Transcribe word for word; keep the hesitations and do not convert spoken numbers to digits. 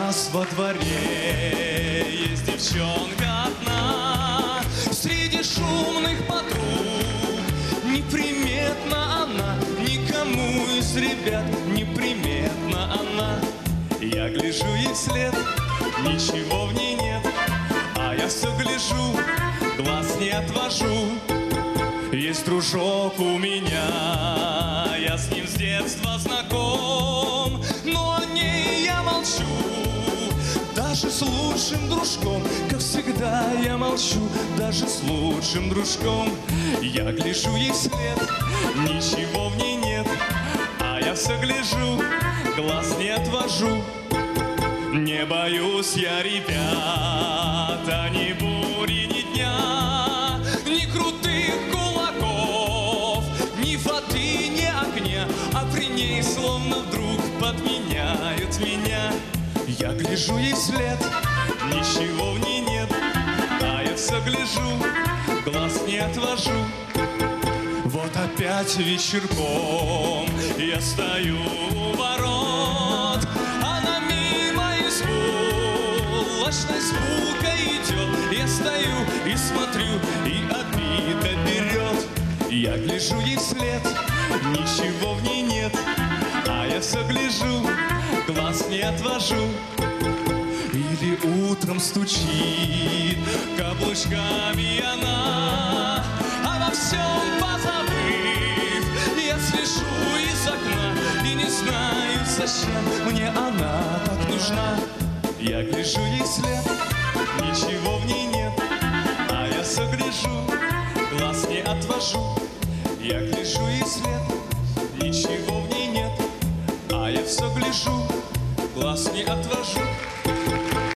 нас во дворе есть девчонка одна, среди шумных подруг неприметна она, никому из ребят неприметна она. Я гляжу ей вслед, ничего в ней нет, а я все гляжу, глаз не отвожу. Есть дружок у меня, я с ним с детства знаком, но о ней я молчу, даже с лучшим дружком, как всегда я молчу, даже с лучшим дружком. Я гляжу ей вслед, ничего в ней нет, а я все гляжу, глаз не отвожу. Не боюсь я, ребята, ни бури, ни дня, ни крутых кулаков, ни воды, ни огня, а при ней словно вдруг подменяют меня. Я гляжу ей вслед, ничего в ней нет, а я все гляжу, глаз не отвожу. Вот опять вечерком я стою у ворот, она мимо изволочной звукой идет. Я стою и смотрю, и обида берет. Я гляжу ей вслед, ничего в ней нет, а я все гляжу, глаз не отвожу. Или утром стучит каблучками она, а во всем позабыв, я слежу из окна и не знаю, зачем мне она так нужна. Я гляжу ей вслед, ничего в ней нет, а я все гляжу, глаз не отвожу. Я гляжу ей вслед, ничего в ней нет, а я все гляжу,